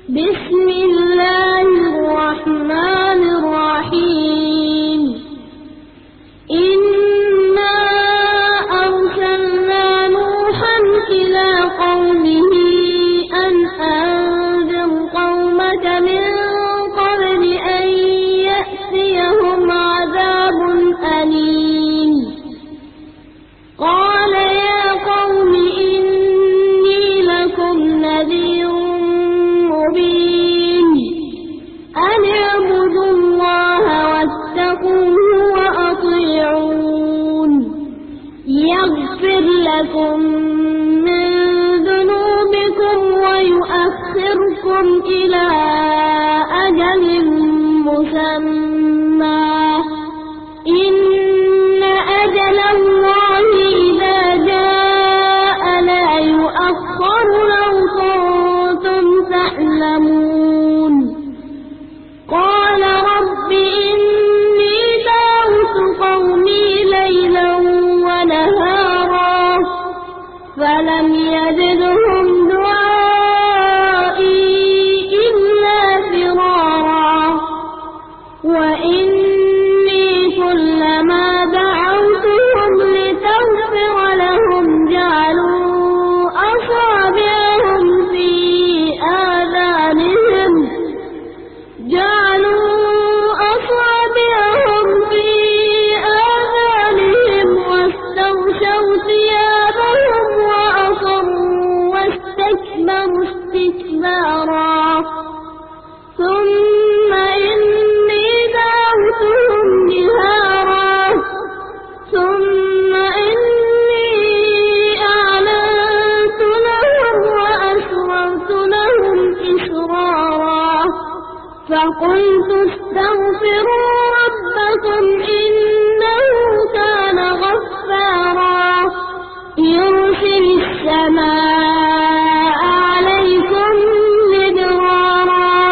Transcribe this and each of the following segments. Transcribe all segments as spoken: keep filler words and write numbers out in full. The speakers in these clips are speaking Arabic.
بسم الله الرحمن الرحيم إنا أرسلنا نوحا إلى قومه أن أنذر قومك من قبل أن يأتيهم عذاب أليم قال يا قوم إني لكم نذير مبين أن اعبدوا الله واتقوه وأطيعون يغفر لكم من ذنوبكم ويؤخركم إلى أجل مسمى إن أجل الله إذا جاء لا يؤخر لو كنتم تعلمون قال رب إني دعوت قومي ليلا ونهارا فلم يزدهم دعائي إلا فرارا وإني كلما دعوتهم لتغفر لهم جعلوا أصابعهم في آذانهم جعلوا أصابعهم في آذانهم واستغشوا ثيابهم وأصروا واستكبروا استكبارا ثم إني دعوتهم جهارا ثم إني أعلنت لهم وأسررت لهم إسرارا فقلت استغفروا ربكم إنه كان غفارا يرسل السماء عليكم مدرارا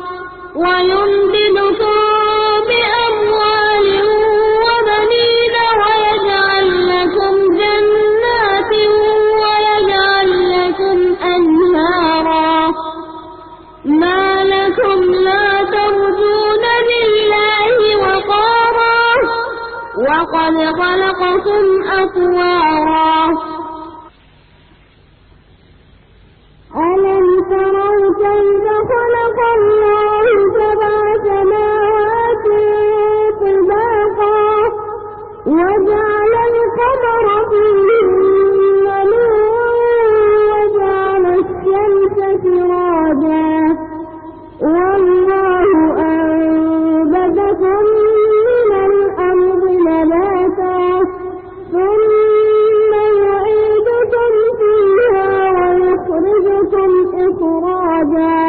ويمددكم بأموال وبنين ويجعل لكم جنات ويجعل لكم أنهارا ما لكم لا ترجون لله وقارا وقد خلقكم أطوارا ألم تروا كيف خلق الله سبع سماوات طباقا وجعل القمر فيهن نورا وجعل الشمس سراجا والله أنبتكم من الأرض نباتا ثم يعيدكم فيها ويخرجكم إخراجا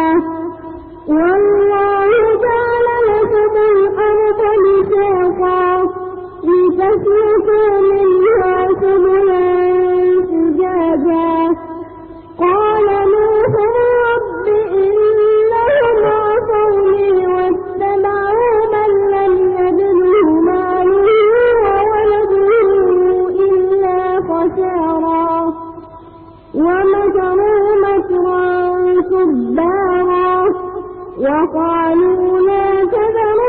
والله جعل لكم الأرض بساطا لتسلكوا منها سبلا فجاجا قال نوح رب إنهم عصوني واتبعوا من لم يزده ماله وولده إلا خسارا ومكروا مكرا كبارا وقالوا لا تذر